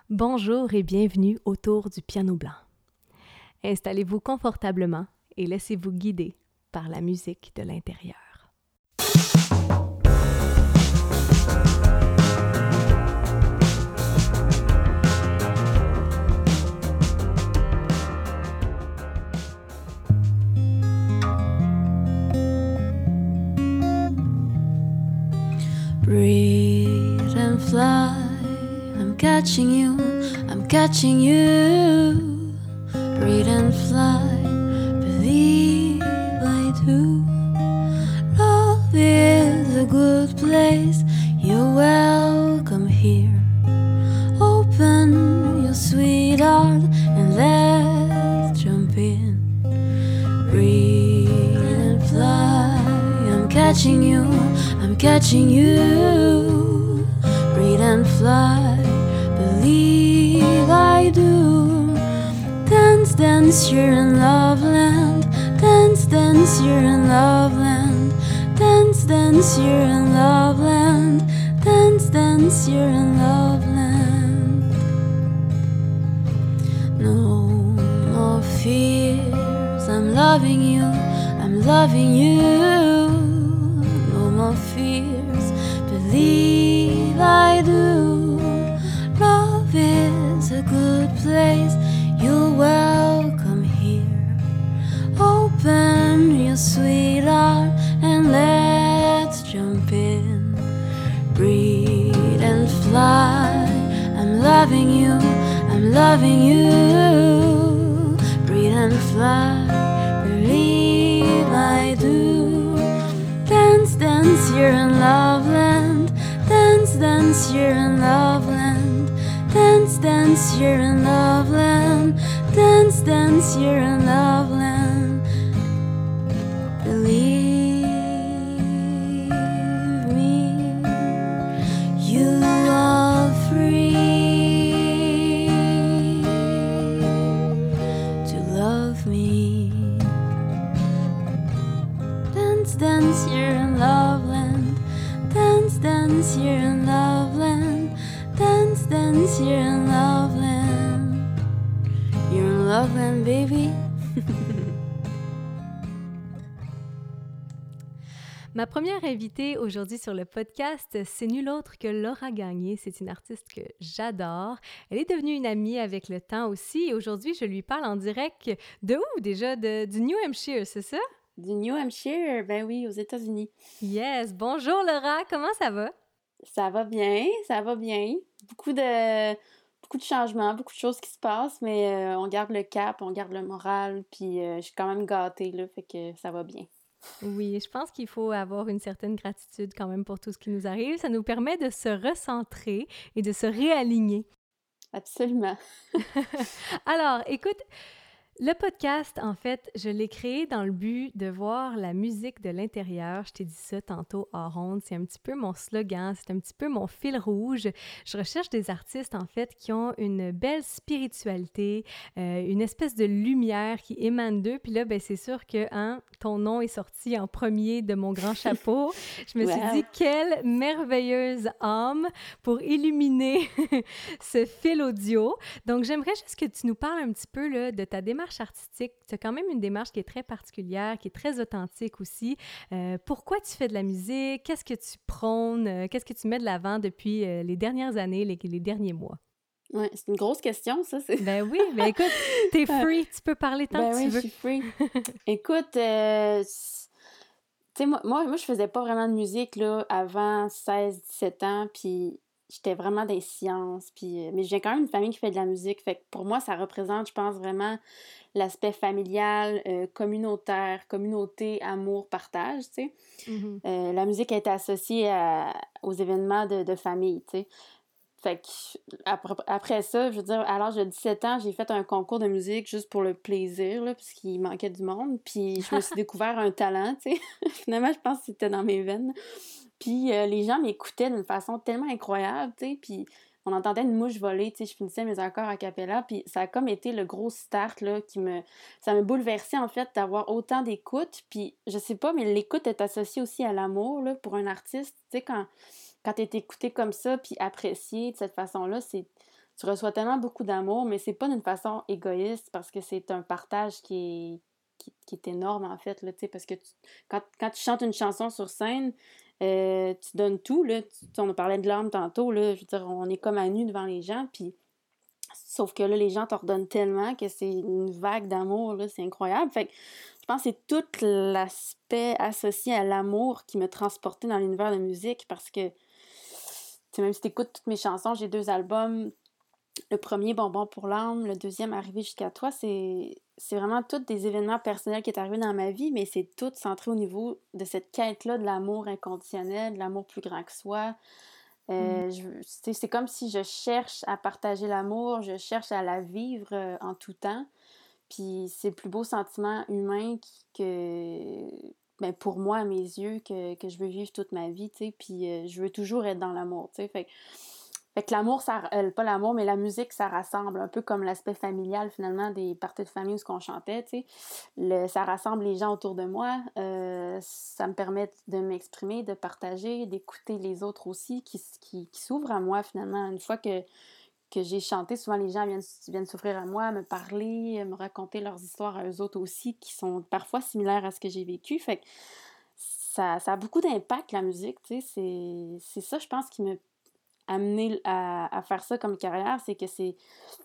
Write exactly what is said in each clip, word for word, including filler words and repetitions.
Bonjour et bienvenue autour du piano blanc. Installez-vous confortablement et laissez-vous guider par la musique de l'intérieur. Breathe and fly, I'm catching you, I'm catching you. Breathe and fly, believe I do. Love is a good place, you're welcome here. Open your sweet heart and let's jump in. Breathe and fly, I'm catching you, I'm catching you. Breathe and fly, believe I do. Dance, dance, you're in Loveland. Dance, dance, you're in Loveland. Dance, dance, you're in Loveland. Dance, dance, you're in Loveland. No more fears, I'm loving you, I'm loving you. No more fears, believe I do. Love is a good place, you're welcome here. Open your sweet heart and let's jump in. Breathe and fly, I'm loving you, I'm loving you. Breathe and fly, believe I do. Dance, dance, you're in Loveland. Dance, dance, you're in Loveland. Dance, dance, you're in Loveland. Dance, dance, you're in Loveland. Believe me, you are free to love me. Dance, dance, you're in Loveland. Dance, dance, you're in Loveland. Dance, dance, you're in Loveland. You're in Loveland, baby. Ma première invitée aujourd'hui sur le podcast, c'est nulle autre que Laura Gagné. C'est une artiste que j'adore. Elle est devenue une amie avec le temps aussi. Et aujourd'hui, je lui parle en direct de où déjà? De, du New Hampshire, c'est ça? Du New Hampshire, ben oui, aux États-Unis. Yes! Bonjour Laura, comment ça va? Ça va bien, ça va bien. Beaucoup de, beaucoup de changements, beaucoup de choses qui se passent, mais euh, on garde le cap, on garde le moral, puis euh, je suis quand même gâtée, là, fait que ça va bien. Oui, je pense qu'il faut avoir une certaine gratitude quand même pour tout ce qui nous arrive. Ça nous permet de se recentrer et de se réaligner. Absolument. Alors, écoute, le podcast, en fait, je l'ai créé dans le but de voir la musique de l'intérieur. Je t'ai dit ça tantôt hors onde. C'est un petit peu mon slogan, c'est un petit peu mon fil rouge. Je recherche des artistes, en fait, qui ont une belle spiritualité, euh, une espèce de lumière qui émane d'eux. Puis là, ben, c'est sûr que hein, ton nom est sorti en premier de mon grand chapeau. Je me Wow. suis dit, quelle merveilleuse âme pour illuminer ce fil audio. Donc, j'aimerais juste que tu nous parles un petit peu là, de ta démarche artistique. Tu as quand même une démarche qui est très particulière, qui est très authentique aussi. Euh, pourquoi tu fais de la musique? Qu'est-ce que tu prônes? Euh, qu'est-ce que tu mets de l'avant depuis euh, les dernières années, les, les derniers mois? Ouais, c'est une grosse question, ça. C'est... Ben oui, ben écoute, t'es free, tu peux parler tant ben que oui, tu veux. je suis free. Écoute, euh, tu sais, moi, moi, moi, je faisais pas vraiment de musique, là, avant seize dix-sept ans, puis j'étais vraiment dans les sciences, puis... mais je viens quand même d'une famille qui fait de la musique, fait que pour moi, ça représente, je pense, vraiment l'aspect familial, euh, communautaire, communauté, amour, partage, tu sais. Mm-hmm. Euh, la musique a été associée à, aux événements de, de famille, tu sais. Fait que après, après ça, je veux dire, à l'âge de dix-sept ans, j'ai fait un concours de musique juste pour le plaisir, là, parce qu'il manquait du monde. Puis je me suis découvert un talent, tu sais. Finalement, je pense que c'était dans mes veines. Puis euh, les gens m'écoutaient d'une façon tellement incroyable, tu sais. Puis on entendait une mouche voler, tu sais. Je finissais mes accords a cappella. Puis ça a comme été le gros start, là, qui me... Ça m'a bouleversée, en fait, d'avoir autant d'écoute. Puis je sais pas, mais l'écoute est associée aussi à l'amour, là, pour un artiste. Tu sais, quand... quand t'es écouté comme ça, puis apprécié de cette façon-là, c'est, tu reçois tellement beaucoup d'amour, mais c'est pas d'une façon égoïste parce que c'est un partage qui est, qui, qui est énorme, en fait, là, tu sais, parce que tu- quand, quand tu chantes une chanson sur scène, euh, tu donnes tout, là, tu, on a parlé de larmes tantôt, là, je veux dire, on est comme à nu devant les gens, puis sauf que là, les gens te redonnent tellement que c'est une vague d'amour, là, c'est incroyable. Fait que je pense que c'est tout l'aspect associé à l'amour qui m'a transportée dans l'univers de musique parce que, tu sais, même si t'écoutes toutes mes chansons, j'ai deux albums. Le premier, Bonbon pour l'âme, le deuxième, Arrivé jusqu'à toi, c'est c'est vraiment tous des événements personnels qui sont arrivés dans ma vie, mais c'est tout centré au niveau de cette quête-là de l'amour inconditionnel, de l'amour plus grand que soi. Mhm. Euh, je- c'est c'est comme si je cherche à partager l'amour, je cherche à la vivre euh, en tout temps. Puis c'est le plus beau sentiment humain qui- que, ben, pour moi, à mes yeux, que, que je veux vivre toute ma vie, tu sais. Puis euh, je veux toujours être dans l'amour, tu sais. Fait, que- fait que l'amour, ça, euh, pas l'amour, mais la musique, ça rassemble, un peu comme l'aspect familial, finalement, des parties de famille où ce qu'on chantait, tu sais. Le, ça rassemble les gens autour de moi. Euh, ça me permet de m'exprimer, de partager, d'écouter les autres aussi, qui, qui, qui s'ouvrent à moi, finalement. Une fois que que j'ai chanté, souvent les gens viennent, viennent s'offrir à moi, me parler, me raconter leurs histoires à eux autres aussi, qui sont parfois similaires à ce que j'ai vécu. Fait que ça, ça a beaucoup d'impact, la musique, tu sais. C'est, c'est ça, je pense, qui m'a amené à, à faire ça comme carrière, c'est que c'est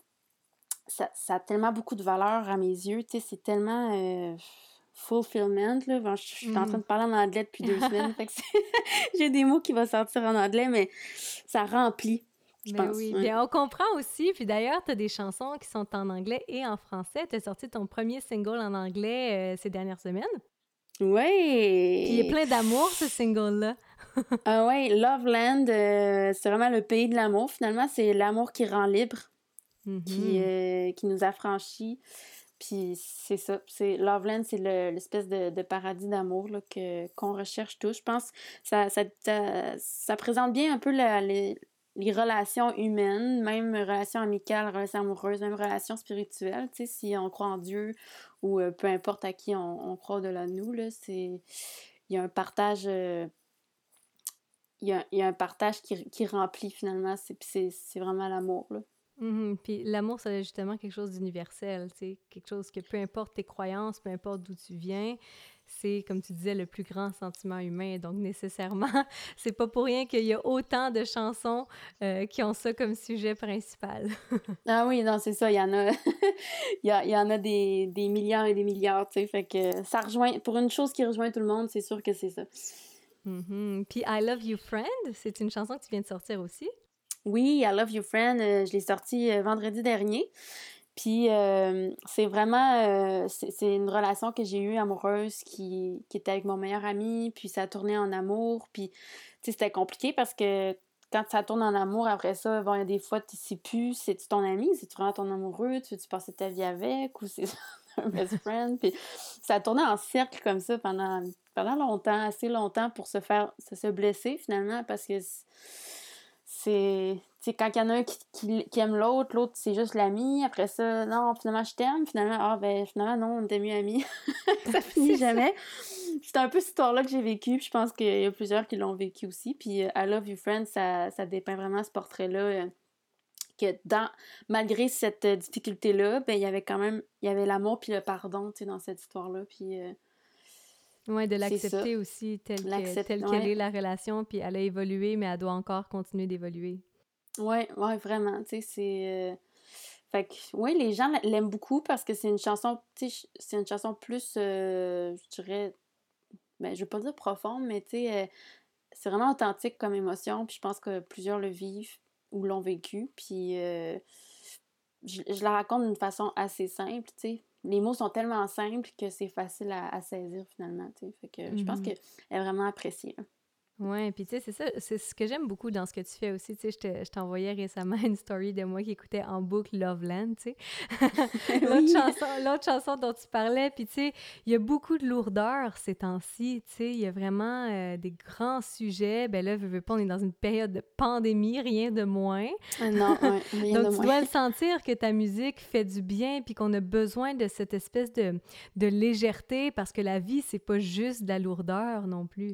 ça, ça a tellement beaucoup de valeur à mes yeux, tu sais, c'est tellement euh, fulfillment, là. Bon, je, je suis en train Mhm. de parler en anglais depuis deux semaines, fait que c'est- j'ai des mots qui vont sortir en anglais, mais ça remplit, je Mais pense. oui, Ouais. bien on comprend aussi. Puis d'ailleurs, tu as des chansons qui sont en anglais et en français. Tu as sorti ton premier single en anglais euh, ces dernières semaines. Puis il y a Ouais! plein d'amour, ce single-là. Ah ouais, Loveland, euh, c'est vraiment le pays de l'amour. Finalement, c'est l'amour qui rend libre, qui, Mhm. euh, qui nous affranchit. Puis c'est ça. C'est, Loveland, c'est le- l'espèce de, de paradis d'amour là, que, qu'on recherche tous. Je pense que ça, ça, ça, ça présente bien un peu la- les, les relations humaines, même relations amicales, relations amoureuses, même relations spirituelles. Tu sais, si on croit en Dieu ou euh, peu importe à qui on, on croit au-delà de nous, là, c'est, il y a un partage. euh, il y a, il y a un partage qui, qui remplit finalement, c'est, c'est, c'est vraiment l'amour, là. Mhm. Puis l'amour, c'est justement quelque chose d'universel, tu sais, quelque chose que peu importe tes croyances, peu importe d'où tu viens, c'est, comme tu disais, le plus grand sentiment humain. Donc, nécessairement, c'est pas pour rien qu'il y a autant de chansons euh, qui ont ça comme sujet principal. Ah oui, non, c'est ça, il y en a, il y, a- il y en a des, des milliards et des milliards, tu sais, fait que ça rejoint, pour une chose qui rejoint tout le monde, c'est sûr que c'est ça. Mhm. Puis I Love You Friend, c'est une chanson que tu viens de sortir aussi. Oui, I Love You Friend, euh, je l'ai sorti euh, vendredi dernier, puis euh, c'est vraiment, euh, c'est, c'est une relation que j'ai eue amoureuse qui, qui était avec mon meilleur ami, puis ça a tourné en amour, puis tu sais, c'était compliqué parce que quand ça tourne en amour, après ça, bon, il y a des fois, tu sais plus, c'est-tu ton ami, c'est-tu vraiment ton amoureux, tu veux-tu passer ta vie avec, ou c'est un best friend, puis ça a tourné en cercle comme ça pendant, pendant longtemps, assez longtemps pour se faire, se, se blesser finalement, parce que c'est, tu sais, quand il y en a un qui, qui, qui aime l'autre, l'autre c'est juste l'ami, après ça, non, finalement je t'aime, finalement, ah ben finalement non, on était mieux amis. Ça finit C'est ça. jamais. C'est un peu cette histoire-là que j'ai vécue, puis je pense qu'il y a plusieurs qui l'ont vécu aussi. Puis euh, I Love You Friend, ça, ça dépeint vraiment ce portrait-là, euh, que dans, malgré cette euh, difficulté-là, ben il y avait quand même, il y avait l'amour puis le pardon, tu sais, dans cette histoire-là, puis euh, Ouais, de c'est ça, l'accepter aussi telle que, l'accepte, telle qu'elle ouais, est la relation, puis elle a évolué, mais elle doit encore continuer d'évoluer. ouais, ouais, vraiment, tu sais, c'est... euh, Fait que, oui, les gens l'aiment beaucoup parce que c'est une chanson, tu sais, c'est une chanson plus, euh, je dirais, ben, je veux pas dire profonde, mais tu sais, euh, c'est vraiment authentique comme émotion, puis je pense que plusieurs le vivent ou l'ont vécu, puis euh, je, je la raconte d'une façon assez simple, tu sais. Les mots sont tellement simples que c'est facile à, à saisir finalement, tu sais. Fait que je pense Mhm. qu'elle est vraiment appréciée, là. Ouais, puis tu sais, c'est ça, c'est ce que j'aime beaucoup dans ce que tu fais aussi. Tu sais, je te- je t'envoyais récemment une story de moi qui écoutait en boucle Loveland, tu sais. L'autre Oui! chanson, l'autre chanson dont tu parlais, puis tu sais, il y a beaucoup de lourdeur ces temps-ci, tu sais, il y a vraiment euh, des grands sujets. Ben là, veux, veux pas, on est dans une période de pandémie, rien de moins. Ah non, ouais, rien de Donc, tu moins. dois le sentir que ta musique fait du bien, puis qu'on a besoin de cette espèce de, de légèreté, parce que la vie, c'est pas juste de la lourdeur non plus.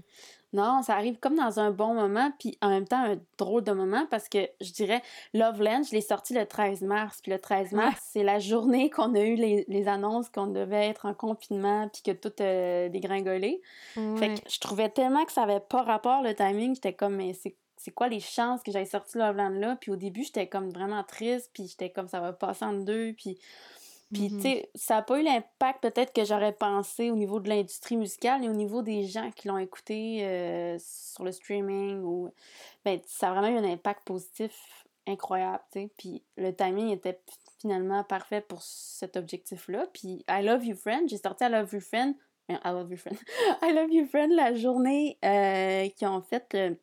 Non, ça arrive comme dans un bon moment, puis en même temps, un drôle de moment, parce que je dirais, Loveland, je l'ai sorti le treize mars, puis le treize Ouais. mars, c'est la journée qu'on a eu les, les annonces qu'on devait être en confinement, puis que tout a dégringolé. Fait Ouais. que je trouvais tellement que ça avait pas rapport, le timing, j'étais comme, mais c'est c'est quoi les chances que j'aille sorti Loveland là? Puis au début, j'étais comme vraiment triste, puis j'étais comme, ça va passer en deux, puis... Puis, tu Mhm. sais, ça n'a pas eu l'impact peut-être que j'aurais pensé au niveau de l'industrie musicale et au niveau des gens qui l'ont écouté euh, sur le streaming. Ou ben, ça a vraiment eu un impact positif incroyable, tu sais. Puis le timing était finalement parfait pour cet objectif-là. Puis I Love You Friend, j'ai sorti I Love You Friend, I Love You Friend, I Love You Friend la journée euh, qui ont fait le,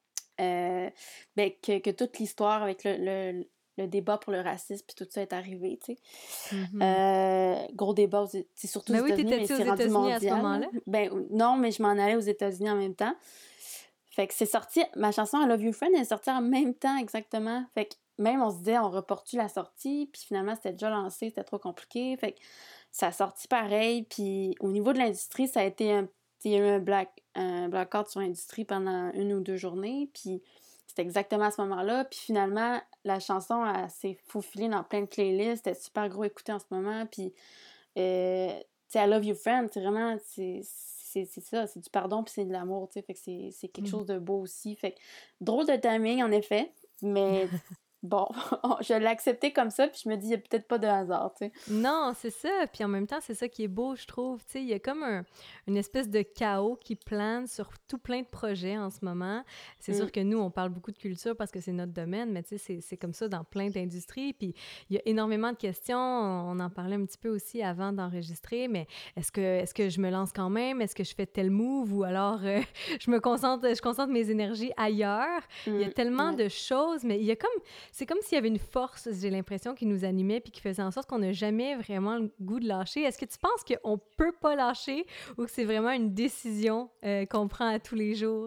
euh, ben, que, que toute l'histoire avec le, le, le débat pour le racisme puis tout ça est arrivé, tu sais. Mhm. Euh, gros débat, aux- c'est surtout aux Ben oui, États-Unis, mais t'étais-tu aux c'est rendu États-Unis à ce mondial. moment-là? Ben non, mais je m'en allais aux États-Unis en même temps. Fait que c'est sorti, ma chanson I Love You Friend est sortie en même temps exactement. Fait que même on se disait, on reporte-tu la sortie, puis finalement c'était déjà lancé, c'était trop compliqué. Fait que ça a sorti pareil, puis au niveau de l'industrie, ça a été un, il y a eu un, black, un blackout sur l'industrie pendant une ou deux journées, puis c'était exactement à ce moment-là. Puis finalement, la chanson, elle s'est faufilée dans plein de playlists, elle est super gros écoutée en ce moment, puis euh, tu sais, I Love You Friend, c'est vraiment, c'est, c'est, c'est ça, c'est du pardon puis c'est de l'amour, tu sais, fait que c'est, c'est quelque Mhm. chose de beau aussi. Fait que drôle de timing, en effet, mais bon, je l'ai accepté comme ça, puis je me dis, il n'y a peut-être pas de hasard, tu sais. Non, c'est ça. Puis en même temps, c'est ça qui est beau, je trouve. Tu sais, il y a comme un, une espèce de chaos qui plane sur tout plein de projets en ce moment. C'est sûr Mm. que nous, on parle beaucoup de culture parce que c'est notre domaine, mais tu sais, c'est, c'est comme ça dans plein d'industries. Puis il y a énormément de questions. On en parlait un petit peu aussi avant d'enregistrer, mais est-ce que, est-ce que je me lance quand même? Est-ce que je fais tel move? Ou alors euh, je me concentre, je concentre mes énergies ailleurs? Il y a Mm. tellement Ouais. de choses, mais il y a comme, c'est comme s'il y avait une force, j'ai l'impression, qui nous animait puis qui faisait en sorte qu'on n'a jamais vraiment le goût de lâcher. Est-ce que tu penses qu'on peut pas lâcher ou que c'est vraiment une décision euh, qu'on prend à tous les jours?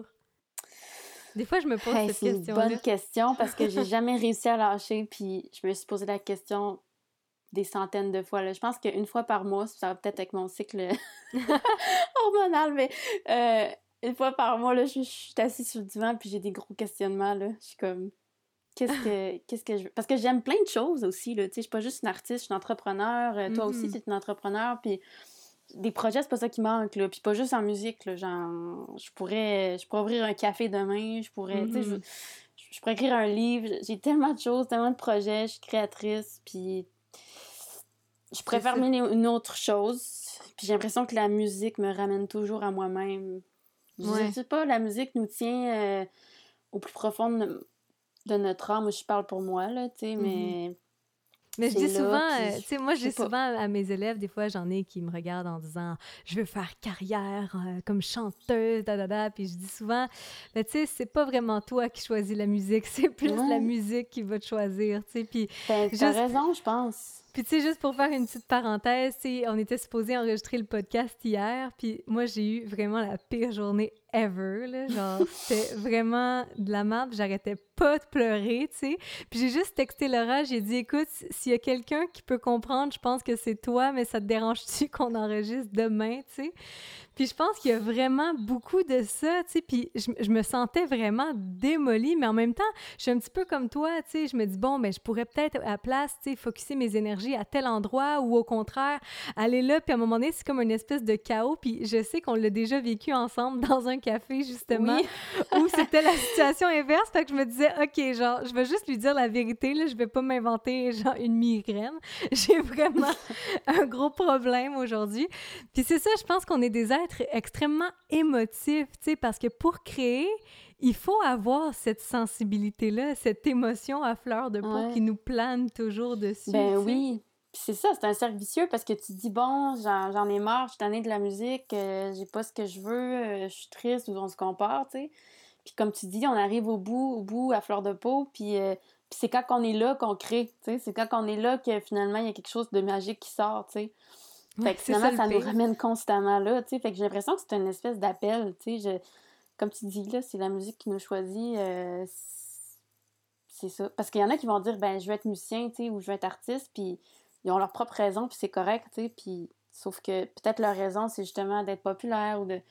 Des fois, je me pose Hey, cette c'est une bonne question-là. question parce que j'ai jamais réussi à lâcher, puis je me suis posé la question des centaines de fois, là. Je pense qu'une fois par mois, ça va peut-être avec mon cycle hormonal, mais euh, une fois par mois, là, je, je suis assise sur le divan puis j'ai des gros questionnements, là. Je suis comme, qu'est-ce que, qu'est-ce que je veux? Parce que j'aime plein de choses aussi, là. Tu sais, je suis pas juste une artiste, je suis une entrepreneur. Euh, toi aussi, Mhm. tu es une entrepreneur, puis des projets, c'est pas ça qui manque, là. Puis pas juste en musique, là. Genre, je pourrais, je pourrais ouvrir un café demain, je pourrais, tu sais, je, Mhm. je pourrais écrire un livre. J'ai tellement de choses, tellement de projets, je suis créatrice, puis je C'est préfère ça. mener une autre chose. Puis j'ai l'impression que la musique me ramène toujours à moi-même. Je Ouais. sais pas, la musique nous tient euh, au plus profond de, de notre âme. Moi, je parle pour moi, là, tu sais, Mhm. mais Mais je c'est dis là, souvent, euh, puis tu sais, moi, je je sais dis pas. souvent à mes élèves, des fois, j'en ai qui me regardent en disant « Je veux faire carrière euh, comme chanteuse, da, da, da. » Puis je dis souvent, ben, tu sais, c'est pas vraiment toi qui choisis la musique, c'est plus la Ouais. musique qui va te choisir, tu sais. Puis Ben, t'as juste raison, je pense. Puis tu sais, juste pour faire une petite parenthèse, tu sais, on était supposé enregistrer le podcast hier, puis moi, j'ai eu vraiment la pire journée ever, là. Genre, c'était vraiment de la merde, j'arrêtais pas de pleurer, tu sais. Puis j'ai juste texté Laura, j'ai dit, écoute, s'il y a quelqu'un qui peut comprendre, je pense que c'est toi, mais ça te dérange-tu qu'on enregistre demain, tu sais? Puis je pense qu'il y a vraiment beaucoup de ça, tu sais, puis je, je me sentais vraiment démolie, mais en même temps, je suis un petit peu comme toi, tu sais, je me dis, bon, ben je pourrais peut-être à la place, tu sais, focusser mes énergies à tel endroit ou au contraire, aller là, puis à un moment donné, c'est comme une espèce de chaos, puis je sais qu'on l'a déjà vécu ensemble dans un café, justement, Oui. où c'était la situation inverse, fait que je me disais, OK, genre, je vais juste lui dire la vérité, là, je vais pas m'inventer, genre, une migraine. J'ai vraiment un gros problème aujourd'hui. Puis c'est ça, je pense qu'on est des êtres extrêmement émotifs, tu sais, parce que pour créer, il faut avoir cette sensibilité-là, cette émotion à fleur de peau qui Ouais. nous plane toujours dessus, Ben tu sais. oui. Puis c'est ça, c'est un cercle vicieux parce que tu te dis, bon, j'en, j'en ai marre, je suis tannée de la musique, euh, j'ai pas ce que je veux, euh, je suis triste ou on se compare, tu sais. Puis comme tu dis, on arrive au bout, au bout, à fleur de peau, puis, euh, puis c'est quand on est là qu'on crée, tu sais. C'est quand on est là que finalement, il y a quelque chose de magique qui sort, tu sais. Ouais, Fait que c'est ça finalement, le ça nous pire. ramène constamment là, tu sais. Fait que j'ai l'impression que c'est une espèce d'appel, tu sais. Je... Comme tu dis, là, c'est la musique qui nous choisit. euh, c'est ça. Parce qu'il y en a qui vont dire, ben, je veux être musicien, tu sais, ou je veux être artiste, puis ils ont leur propre raison, puis c'est correct, tu sais. Puis sauf que peut-être leur raison, c'est justement d'être populaire ou de...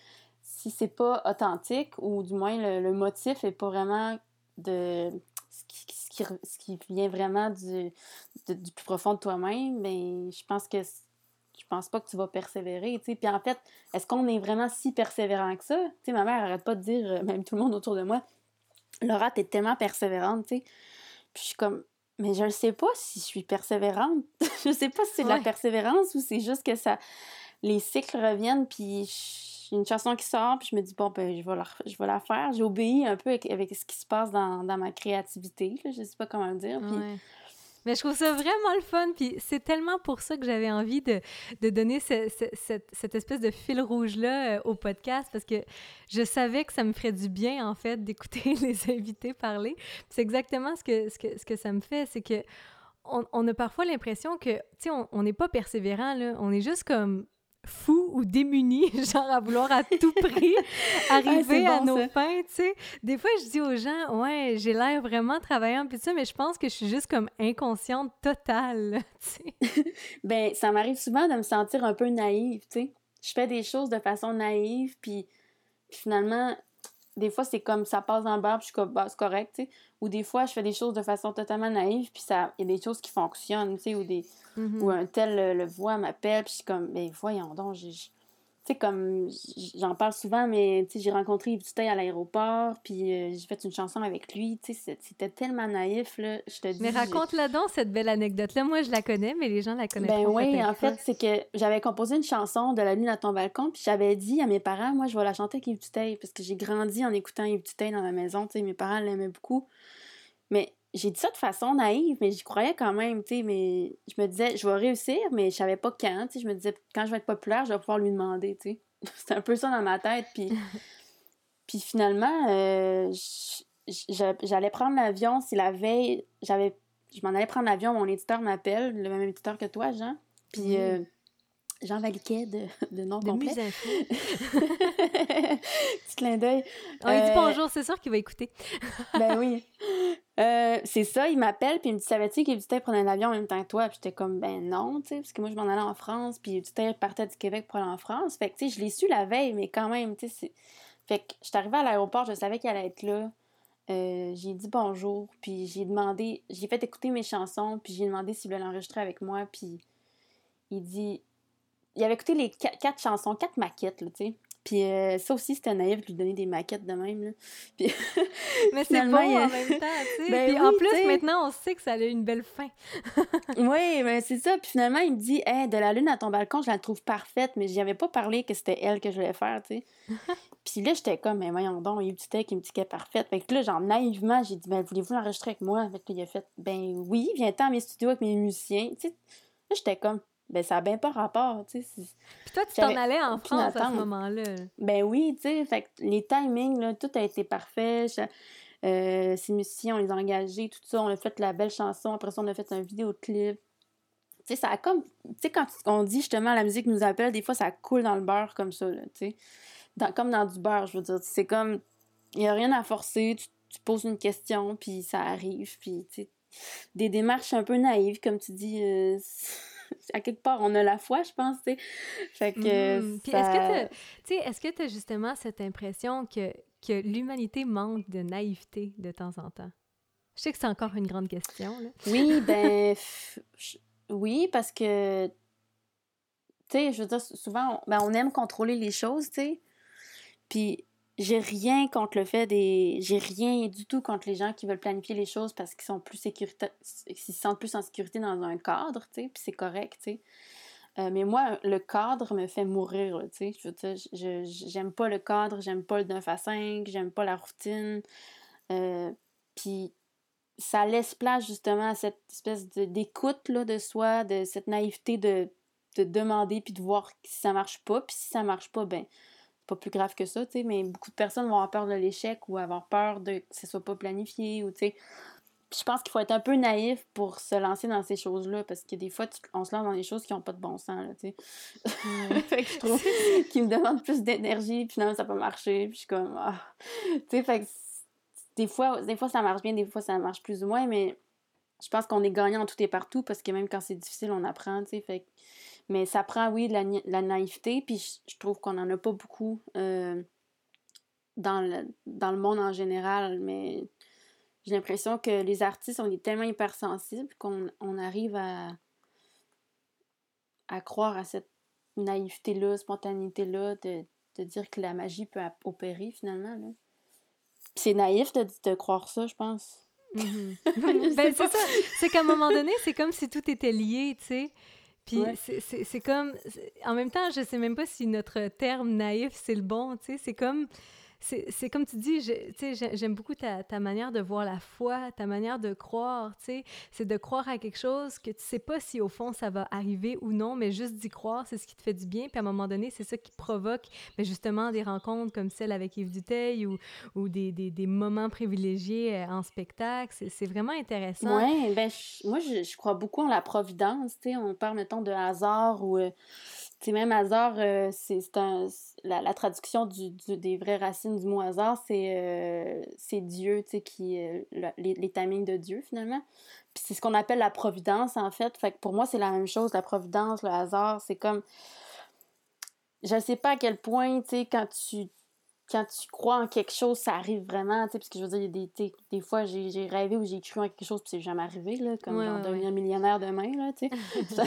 si c'est pas authentique, ou du moins le, le motif est pas vraiment de ce qui, ce qui, ce qui vient vraiment du, de, du plus profond de toi-même, ben je pense que je pense pas que tu vas persévérer, tu sais. Puis en fait, est-ce qu'on est vraiment si persévérant que ça? Tu sais, ma mère arrête pas de dire, même tout le monde autour de moi, Laura, t'es tellement persévérante, tu sais. Puis je suis comme, mais je ne sais pas si je suis persévérante. Je sais pas si c'est de la Ouais. persévérance ou c'est juste que ça, les cycles reviennent, puis j'ai une chanson qui sort, puis je me dis, bon, ben, je vais la, je vais la faire. J'ai obéi un peu avec, avec ce qui se passe dans, dans ma créativité, là, je sais pas comment le dire. Puis... Ouais. Mais je trouve ça vraiment le fun, puis c'est tellement pour ça que j'avais envie de, de donner ce, ce, cette, cette espèce de fil rouge-là euh, au podcast, parce que je savais que ça me ferait du bien, en fait, d'écouter les invités parler. Puis c'est exactement ce que, ce, que, ce que ça me fait, c'est que on, on a parfois l'impression que, tu sais, on n'est pas persévérant, là, on est juste comme fou ou démuni, genre à vouloir à tout prix arriver ah, à bon, nos ça. fins, tu sais. Des fois, je dis aux gens, ouais, j'ai l'air vraiment travaillant, puis ça, mais je pense que je suis juste comme inconsciente totale, tu sais. Ben, ça m'arrive souvent de me sentir un peu naïve, tu sais. Je fais des choses de façon naïve, puis, puis finalement, des fois, c'est comme ça passe dans le beurre, puis je suis comme, bah, c'est correct, tu sais. Ou des fois, je fais des choses de façon totalement naïve, puis ça, il y a des choses qui fonctionnent, tu sais, ou des... Mm-hmm. Ou un tel le, le voit, m'appelle, puis je suis comme, ben voyons donc, j'ai... Tu sais, comme, j'en parle souvent, mais tu sais, j'ai rencontré Yves Duteil à l'aéroport, puis euh, j'ai fait une chanson avec lui, tu sais, c'était tellement naïf, là, je te dis... Mais raconte-la donc, cette belle anecdote-là. Moi, je la connais, mais les gens la connaissent Ben pas, oui, peut-être en fait, pas. c'est que j'avais composé une chanson de La lune à ton balcon, puis j'avais dit à mes parents, moi, je vais la chanter avec Yves Duteil, parce que j'ai grandi en écoutant Yves Duteil dans la maison, tu sais, mes parents l'aimaient beaucoup. Mais j'ai dit ça de façon naïve, mais j'y croyais quand même, tu sais, mais je me disais, je vais réussir, mais je savais pas quand, tu sais, je me disais, quand je vais être populaire, je vais pouvoir lui demander, tu sais. C'était un peu ça dans ma tête, puis, puis finalement, euh, j'allais prendre l'avion, c'est la veille, j'avais, je m'en allais prendre l'avion, mon éditeur m'appelle, le même éditeur que toi, Jean, puis Oui. euh, Jean Valiquet, de, de nom de complet. Musinfo. Petit clin d'œil. On lui dit bonjour, c'est sûr qu'il va écouter. Ben oui. Euh, c'est ça, il m'appelle, puis il me dit, savais-tu qu'Yves Duteil prenait l'avion en même temps que toi? Puis j'étais comme, ben non, tu sais, parce que moi, je m'en allais en France, puis Yves Duteil partait du Québec pour aller en France. Fait que, tu sais, je l'ai su la veille, mais quand même, tu sais, c'est... Fait que j'étais arrivée à l'aéroport, je savais qu'elle allait être là. Euh, j'ai dit bonjour, puis j'ai demandé, j'ai fait écouter mes chansons, puis j'ai demandé s'il voulait l'enregistrer avec moi, puis il dit... Il avait écouté les quatre, quatre chansons, quatre maquettes, là, tu sais. Puis euh, ça aussi, c'était naïf de lui donner des maquettes de même, là. Puis, mais c'est beau a... en même temps, tu sais. Ben puis oui, en plus, t'sais... maintenant, on sait que ça a eu une belle fin. Oui, ben c'est ça. Puis finalement, il me dit, hey, de la lune à ton balcon, je la trouve parfaite, mais j'y avais pas parlé que c'était elle que je voulais faire, tu sais. Puis là, j'étais comme, mais voyons donc, il y a eu du texte qui me dit qu'elle est parfaite. Fait que là, genre, naïvement, j'ai dit, ben, voulez-vous l'enregistrer avec moi? Fait que là, il a fait, ben oui, viens-t'en à mes studios avec mes musiciens. Tu sais, là, j'étais comme, ben ça a bien pas rapport, tu sais. Puis toi, tu t'en allais en France à ce attente. moment-là. Ben oui, tu sais, fait que les timings, là, tout a été parfait. Je, euh, ces musiciens, on les a engagés, tout ça, on a fait la belle chanson, après ça, on a fait un vidéoclip. Tu sais, ça a comme... Tu sais, quand on dit justement la musique nous appelle, des fois, ça coule dans le beurre comme ça, là, tu sais. Dans, comme dans du beurre, je veux dire. C'est comme... Il n'y a rien à forcer, tu, tu poses une question, puis ça arrive, puis, tu sais, des démarches un peu naïves, comme tu dis... Euh, à quelque part, on a la foi, je pense, tu sais. Fait que mmh. Puis ça... est-ce que tu sais, est-ce que tu as justement cette impression que, que l'humanité manque de naïveté de temps en temps? Je sais que c'est encore une grande question, là. Oui, ben... F... Oui, parce que... Tu sais, je veux dire, souvent, on, ben, on aime contrôler les choses, tu sais. Puis j'ai rien contre le fait des... J'ai rien du tout contre les gens qui veulent planifier les choses parce qu'ils sont plus sécurita... ils se sentent plus en sécurité dans un cadre, tu sais, puis c'est correct, tu sais. Euh, mais moi, le cadre me fait mourir, tu sais. Je veux dire, je, je, j'aime pas le cadre, j'aime pas le neuf à cinq, j'aime pas la routine. Euh, puis ça laisse place, justement, à cette espèce de, d'écoute, là, de soi, de cette naïveté de, de demander puis de voir si ça marche pas. Puis si ça marche pas, ben c'est pas plus grave que ça, tu sais, mais beaucoup de personnes vont avoir peur de l'échec ou avoir peur de que ce soit pas planifié, ou tu sais. Puis je pense qu'il faut être un peu naïf pour se lancer dans ces choses-là, parce que des fois, tu, on se lance dans des choses qui n'ont pas de bon sens, là, tu sais. Mm. Fait que je trouve qu'ils me demandent plus d'énergie, puis finalement, ça peut marcher, puis je suis comme, ah. Tu sais, fait que des fois, des fois, ça marche bien, des fois, ça marche plus ou moins, mais je pense qu'on est gagnant en tout et partout parce que même quand c'est difficile, on apprend, tu sais. Fait que- mais ça prend, oui, de la, ni- la naïveté, puis je, je trouve qu'on en a pas beaucoup euh, dans le, dans le monde en général, mais j'ai l'impression que les artistes, on est tellement hypersensibles qu'on on arrive à, à croire à cette naïveté-là, spontanéité-là, de, de dire que la magie peut ap- opérer finalement, là. Puis c'est naïf de, de croire ça, je pense. Mhm. Je sais Ben, c'est pas. ça. C'est qu'à un moment donné, c'est comme si tout était lié, tu sais. Puis Ouais. c'est c'est- c'est comme... c'est- En même temps, je sais même pas si notre terme naïf, c'est le bon, tu sais. C'est comme... C'est c'est comme tu dis, je- tu sais, j'ai- j'aime beaucoup ta, ta manière de voir la foi, ta manière de croire, tu sais. C'est de croire à quelque chose que tu sais pas si au fond ça va arriver ou non, mais juste d'y croire, c'est ce qui te fait du bien. Puis à un moment donné, c'est ça qui provoque ben, justement des rencontres comme celle avec Yves Duteil ou, ou des, des, des moments privilégiés euh, en spectacle. C'est c'est vraiment intéressant. Ouais, ben, je- moi, je, je crois beaucoup en la providence, tu sais. On parle, mettons, de hasard ou, euh, tu sais, même hasard, euh, c'est c'est un... c'est- La, la traduction du, du- des vraies racines du mot hasard, c'est euh, c'est Dieu, tu sais, qui... euh, le- les, les timings de Dieu, finalement. Puis c'est ce qu'on appelle la providence, en fait. Fait que pour moi, c'est la même chose, la providence, le hasard, c'est comme... Je sais pas à quel point, tu sais, quand tu quand tu crois en quelque chose, ça arrive vraiment, tu sais, parce que je veux dire, il y a des, tu sais, des fois, j'ai j'ai rêvé ou j'ai cru en quelque chose, puis c'est jamais arrivé, là, comme Ouais, genre ouais, ouais. devenir millionnaire demain, là, tu sais. Ça-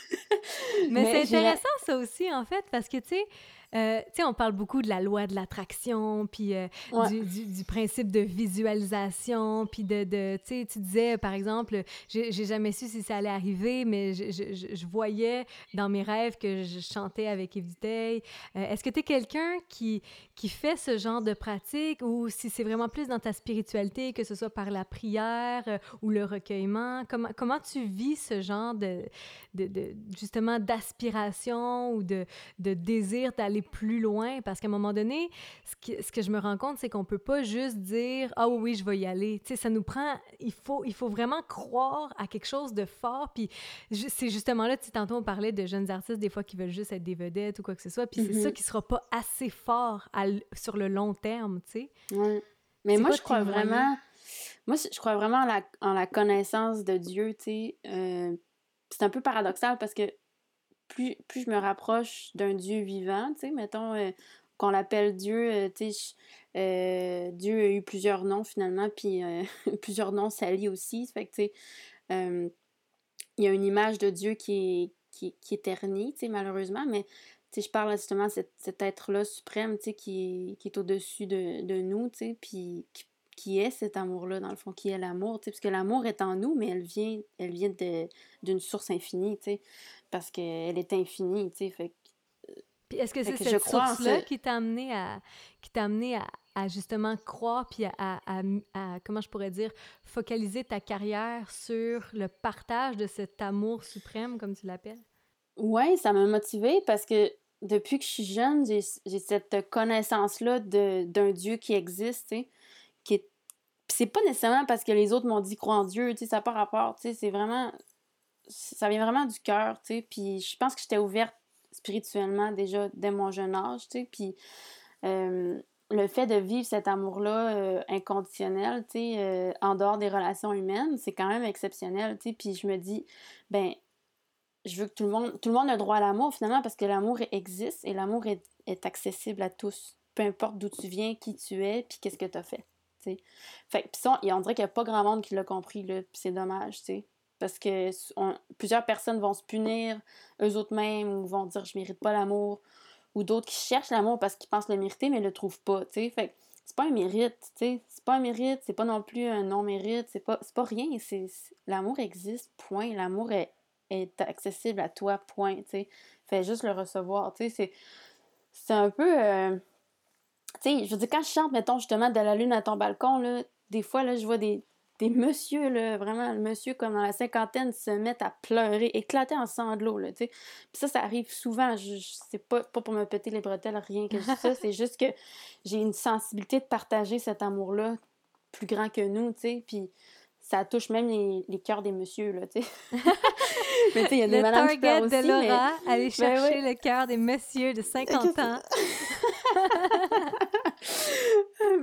Mais c'est Mais j'irais... intéressant ça aussi, en fait, parce que, tu sais, euh, tu sais, on parle beaucoup de la loi de l'attraction, puis euh, Ouais. du, du, du principe de visualisation, puis de, de tu sais, tu disais, par exemple, j'ai j'ai jamais su si ça allait arriver, mais je, je, je- je voyais dans mes rêves que je chantais avec Yves Duteil. Euh, Est-ce que tu es quelqu'un qui, qui fait ce genre de pratique, ou si c'est vraiment plus dans ta spiritualité, que ce soit par la prière euh, ou le recueillement? Comment, comment tu vis ce genre de de, de- justement d'aspiration ou de, de désir d'aller plus loin, parce qu'à un moment donné, ce que, ce que je me rends compte, c'est qu'on peut pas juste dire « Ah oui, oui, je vais y aller ». Tu sais, ça nous prend... Il faut, il faut vraiment croire à quelque chose de fort, puis ju- c'est justement là, tu sais, tantôt on parlait de jeunes artistes, des fois, qui veulent juste être des vedettes ou quoi que ce soit, puis c'est ça Mhm. qui sera pas assez fort à l- sur le long terme, tu sais. Ouais. Mais C'est moi, quoi je tes crois moyens? vraiment... Moi, je crois vraiment en la, en la connaissance de Dieu, tu sais. Euh, c'est un peu paradoxal parce que plus, plus je me rapproche d'un Dieu vivant, tu sais, mettons euh, qu'on l'appelle Dieu, euh, tu sais, je- euh, Dieu a eu plusieurs noms finalement, puis euh, plusieurs noms salis aussi, fait que, tu sais, euh, il y a une image de Dieu qui est, qui, qui est ternie, tu sais, malheureusement, mais, tu sais, je parle justement de cet, cet être-là suprême, tu sais, qui est, qui est au-dessus de, de nous, tu sais, puis qui, qui est cet amour-là, dans le fond, qui est l'amour, tu sais, parce que l'amour est en nous, mais elle vient, elle vient de, d'une source infinie, tu sais, parce qu'elle est infinie, tu sais, fait, que- Puis est-ce que fait c'est que je cette crois en source-là ce... qui t'a amené à, qui t'a amené à, à justement croire puis à, à, à- à- comment je pourrais dire, focaliser ta carrière sur le partage de cet amour suprême, comme tu l'appelles? Ouais, ça m'a motivée parce que depuis que je suis jeune, j'ai, j'ai cette connaissance-là de, d'un Dieu qui existe, tu sais, qui est... Puis c'est pas nécessairement parce que les autres m'ont dit croire en Dieu, tu sais, ça n'a pas rapport, tu sais, c'est vraiment... Ça vient vraiment du cœur, tu sais, puis je pense que j'étais ouverte spirituellement déjà dès mon jeune âge, tu sais, puis euh, le fait de vivre cet amour-là euh, inconditionnel, tu sais, euh, en dehors des relations humaines, c'est quand même exceptionnel, tu sais, puis je me dis, ben, je veux que tout le monde, tout le monde a droit à l'amour finalement parce que l'amour existe et l'amour est, est accessible à tous, peu importe d'où tu viens, qui tu es, puis qu'est-ce que tu as fait, tu sais. Fait que, pis ça, on dirait qu'il n'y a pas grand monde qui l'a compris, là, puis c'est dommage, tu sais. Parce que on- plusieurs personnes vont se punir eux autres mêmes ou vont dire je mérite pas l'amour, ou d'autres qui cherchent l'amour parce qu'ils pensent le mériter mais le trouvent pas, tu sais. Fait que c'est pas un mérite, tu sais. C'est pas un mérite, c'est pas non plus un non-mérite, c'est pas, c'est pas rien. C'est, c'est- L'amour existe, point. L'amour est, est accessible à toi, point, tu sais. Fais juste le recevoir, tu sais. C'est, c'est un peu... euh, tu sais, je veux dire, quand je chante, mettons, justement, de la lune à ton balcon, là, des fois, là, je vois des, des messieurs, là, vraiment, le monsieur, comme dans la cinquantaine, se mettent à pleurer, éclater en sanglots, là, tu sais. Puis ça, ça arrive souvent. Je, je- c'est pas, pas pour me péter les bretelles, rien que je dis ça. C'est juste que j'ai une sensibilité de partager cet amour-là plus grand que nous, tu sais. Puis ça touche même les, les cœurs des messieurs, là, tu sais. Mais tu sais, il y a des Le madames qui pleurent target de aussi, mais... Laura, aller Ben chercher oui. le cœur des messieurs de cinquante ans. Mais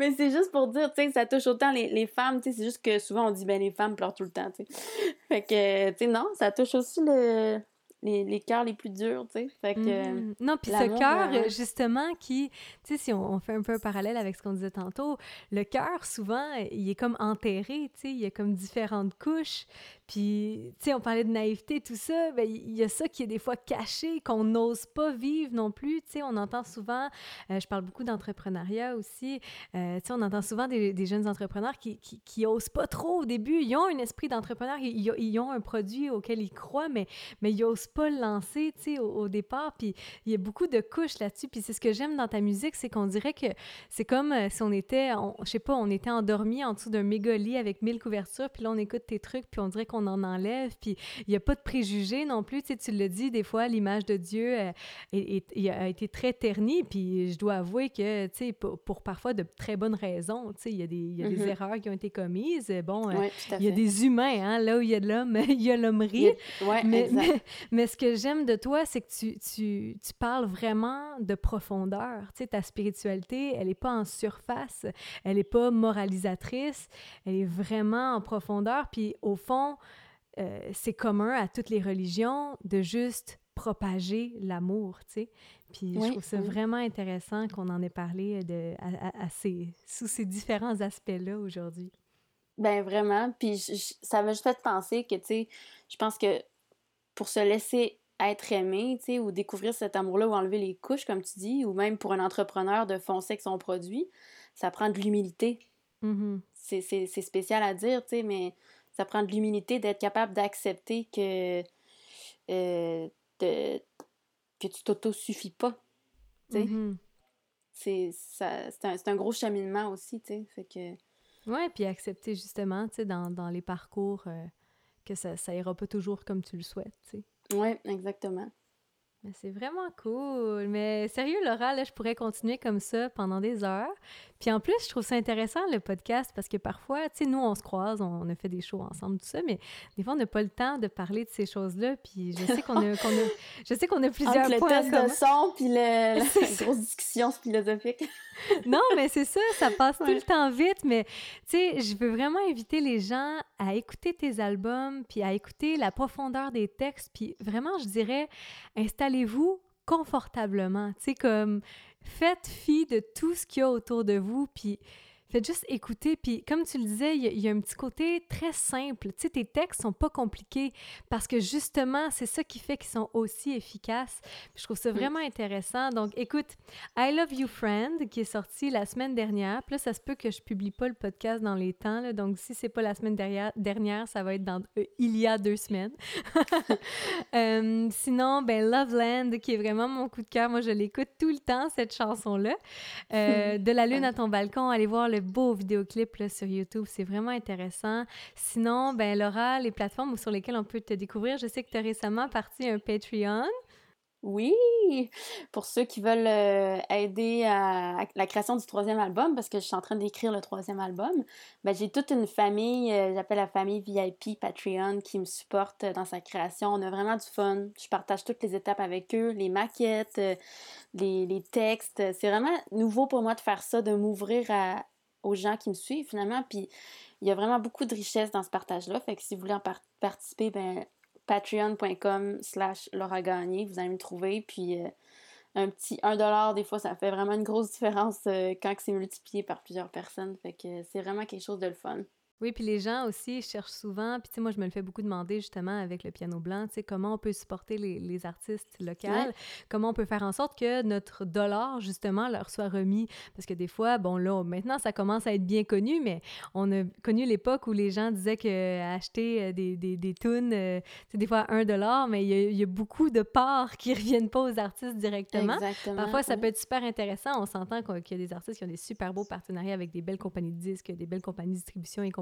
Mais c'est juste pour dire, tu sais, ça touche autant les, les femmes, tu sais, c'est juste que souvent on dit, ben les femmes pleurent tout le temps, tu sais. Fait que, tu sais, non, ça touche aussi le, les, les cœurs les plus durs, tu sais. Fait que, mm-hmm. Non, puis ce cœur, euh, justement, qui, tu sais, si on, on fait un peu un parallèle avec ce qu'on disait tantôt, le cœur, souvent, il est comme enterré, tu sais, il y a comme différentes couches. Puis, tu sais, on parlait de naïveté, tout ça, bien, il y a ça qui est des fois caché, qu'on n'ose pas vivre non plus, tu sais, on entend souvent, euh, je parle beaucoup d'entrepreneuriat aussi, euh, tu sais, on entend souvent des, des jeunes entrepreneurs qui, qui, qui osent pas trop au début, ils ont un esprit d'entrepreneur, ils, ils ont un produit auquel ils croient, mais, mais ils osent pas le lancer, tu sais, au, au départ, puis il y a beaucoup de couches là-dessus, puis c'est ce que j'aime dans ta musique, c'est qu'on dirait que c'est comme euh, si on était, on, je sais pas, on était endormi en dessous d'un méga lit avec mille couvertures, puis là, on écoute tes trucs, puis on dirait qu'on en enlève, puis il n'y a pas de préjugés non plus, tu sais, tu le dis, des fois, l'image de Dieu euh, est, est, a été très ternie, puis je dois avouer que, tu sais, pour, pour parfois de très bonnes raisons, tu sais, il y a, des, il y a mm-hmm. des erreurs qui ont été commises, bon, euh, ouais, il y a des humains, hein, là où il y a de l'homme, il y a l'hommerie, ouais, mais, exact. mais, mais ce que j'aime de toi, c'est que tu, tu, tu parles vraiment de profondeur, tu sais, ta spiritualité, elle n'est pas en surface, elle n'est pas moralisatrice, elle est vraiment en profondeur, puis au fond, Euh, c'est commun à toutes les religions de juste propager l'amour, tu sais. Puis oui, je trouve ça oui. vraiment intéressant qu'on en ait parlé de, à, à, à ces, sous ces différents aspects-là aujourd'hui. Ben vraiment, puis je, je, ça m'a juste fait penser que, tu sais, je pense que pour se laisser être aimé, tu sais, ou découvrir cet amour-là, ou enlever les couches, comme tu dis, ou même pour un entrepreneur de foncer avec son produit, ça prend de l'humilité. Mm-hmm. C'est, c'est, c'est spécial à dire, tu sais, mais ça prend de l'humilité d'être capable d'accepter que, euh, de, que tu t'auto-suffis pas, tu sais. Mm-hmm. C'est, ça, c'est, un, c'est un gros cheminement aussi, tu sais, fait que... Ouais, puis accepter justement, tu sais, dans, dans les parcours, euh, que ça, ça ira pas toujours comme tu le souhaites, tu sais. Oui, exactement. Mais c'est vraiment cool. Mais sérieux, Laura, là, je pourrais continuer comme ça pendant des heures. Puis en plus, je trouve ça intéressant, le podcast, parce que parfois, tu sais, nous, on se croise, on a fait des shows ensemble, tout ça, mais des fois, on n'a pas le temps de parler de ces choses-là. Puis je sais qu'on a, qu'on a, je sais qu'on a plusieurs Entre points le test de son puis le, la grosse discussion philosophique. Non, mais c'est ça, ça passe ouais. tout le temps vite, mais tu sais, je veux vraiment inviter les gens à écouter tes albums, puis à écouter la profondeur des textes, puis vraiment, je dirais, installez-vous confortablement, tu sais, comme faites fi de tout ce qu'il y a autour de vous, puis faites juste écouter, puis comme tu le disais, il y, y a un petit côté très simple, tu sais, tes textes sont pas compliqués, parce que justement, c'est ça qui fait qu'ils sont aussi efficaces. Puis je trouve ça vraiment mm. intéressant. Donc, écoute, I Love You Friend, qui est sorti la semaine dernière, puis là, ça se peut que je publie pas le podcast dans les temps, là, donc si c'est pas la semaine derrière, dernière, ça va être dans euh, il y a deux semaines. euh, sinon, ben Loveland, qui est vraiment mon coup de cœur, moi, je l'écoute tout le temps, cette chanson-là. Euh, de la lune à ton balcon, allez voir le beau vidéoclip là, sur YouTube, c'est vraiment intéressant. Sinon, ben Laura, les plateformes sur lesquelles on peut te découvrir, je sais que tu as récemment parti un Patreon. Oui! Pour ceux qui veulent euh, aider à, à la création du troisième album, parce que je suis en train d'écrire le troisième album, ben j'ai toute une famille, euh, j'appelle la famille V I P Patreon, qui me supporte dans sa création. On a vraiment du fun. Je partage toutes les étapes avec eux, les maquettes, euh, les, les textes. C'est vraiment nouveau pour moi de faire ça, de m'ouvrir à aux gens qui me suivent, finalement, puis il y a vraiment beaucoup de richesse dans ce partage-là, fait que si vous voulez en par- participer, ben patreon.com slash Laura Gagné, vous allez me trouver, puis euh, un petit un dollar, des fois, ça fait vraiment une grosse différence euh, quand c'est multiplié par plusieurs personnes, fait que c'est vraiment quelque chose de le fun. Oui, puis les gens aussi cherchent souvent, puis tu sais, moi, je me le fais beaucoup demander justement avec le piano blanc, tu sais, comment on peut supporter les, les artistes locaux, ouais. Comment on peut faire en sorte que notre dollar, justement, leur soit remis. Parce que des fois, bon, là, maintenant, ça commence à être bien connu, mais on a connu l'époque où les gens disaient qu'acheter des, des, des tunes, euh, c'est des fois un dollar, mais il y, a, il y a beaucoup de parts qui ne reviennent pas aux artistes directement. Exactement. Parfois, ça oui. peut être super intéressant. On s'entend qu'il y a des artistes qui ont des super beaux partenariats avec des belles compagnies de disques, des belles compagnies de distribution et compagnie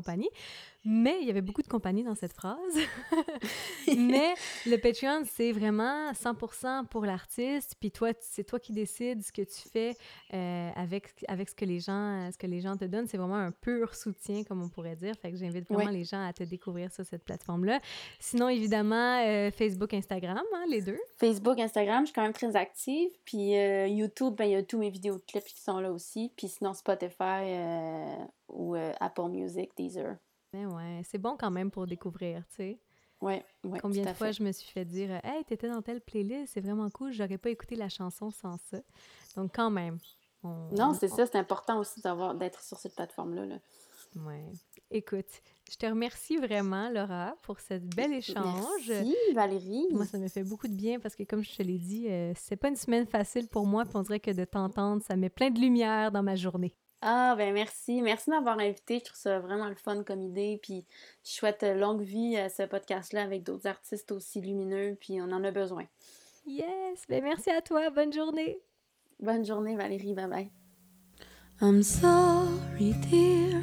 compagnie. Mais il y avait beaucoup de compagnie dans cette phrase. Mais le Patreon, c'est vraiment cent pour cent pour l'artiste. Puis toi, c'est toi qui décides ce que tu fais euh, avec, avec ce que les gens, ce que les gens te donnent. C'est vraiment un pur soutien, comme on pourrait dire. Fait que j'invite vraiment Ouais. les gens à te découvrir sur cette plateforme-là. Sinon, évidemment, euh, Facebook, Instagram, hein, les deux. Facebook, Instagram, je suis quand même très active. Puis euh, YouTube, ben, il y a tous mes vidéos de clips qui sont là aussi. Puis sinon, Spotify euh, ou euh, Apple Music, Deezer. Mais ouais, c'est bon quand même pour découvrir, tu sais. Oui, oui, Combien tout de à fois fait. je me suis fait dire « Hey, t'étais dans telle playlist, c'est vraiment cool, j'aurais pas écouté la chanson sans ça. » Donc quand même, on... Non, c'est on- ça, c'est important aussi d'avoir d'être sur cette plateforme-là. Là. Ouais. Écoute, je te remercie vraiment, Laura, pour ce bel échange. Merci, Valérie. Moi, ça me fait beaucoup de bien parce que, comme je te l'ai dit, euh, c'est pas une semaine facile pour moi, puis on dirait que de t'entendre, ça met plein de lumière dans ma journée. Ah, ben merci. Merci de m'avoir invité. Je trouve ça vraiment le fun comme idée. Puis je souhaite longue vie à ce podcast-là avec d'autres artistes aussi lumineux. Puis on en a besoin. Yes! Ben merci à toi, bonne journée! Bonne journée, Valérie. Bye bye. I'm sorry, dear.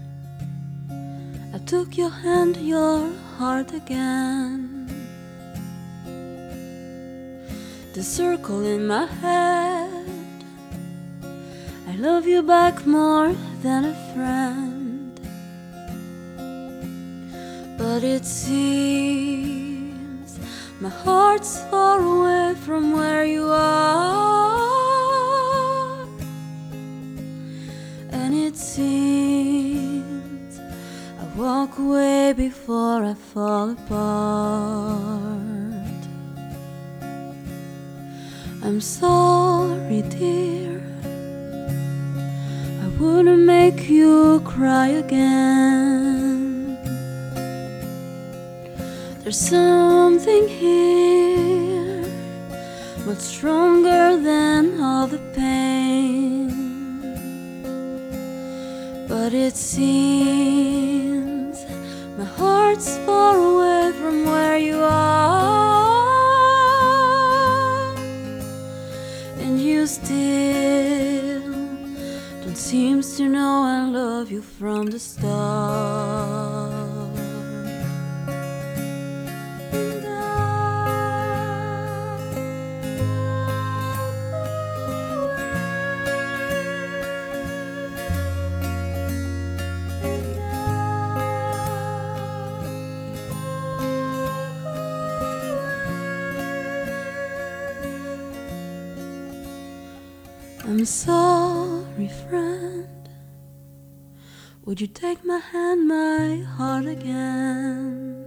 I took your hand, your heart again. The circle in my head. I love you back more than a friend. But it seems my heart's far away from where you are. And it seems I walk away before I fall apart. I'm sorry, dear. I wouldn't make you cry again. There's something here much stronger than all the pain. But it seems my heart's far away from where you are. And you still don't seem to know I love you from the start. And I'm sorry, friend. Would you take my hand, my heart again?